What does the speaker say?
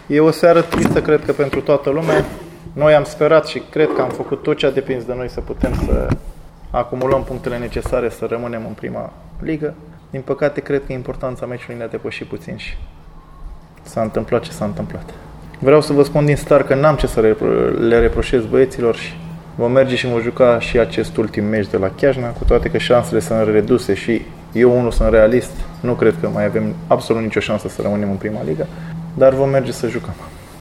E o seară tristă, cred că pentru toată lumea. Noi am sperat și cred că am făcut tot ce a depins de noi să putem să acumulăm punctele necesare să rămânem în prima ligă. Din păcate, cred că importanța meciului ne-a depășit puțin și s-a întâmplat ce s-a întâmplat. Vreau să vă spun din start că n-am ce să le reproșez băieților și vom merge și vom juca și acest ultim meci de la Chiajna, cu toate că șansele sunt reduse și eu unul sunt realist, nu cred că mai avem absolut nicio șansă să rămânem în prima ligă, dar vom merge să jucăm.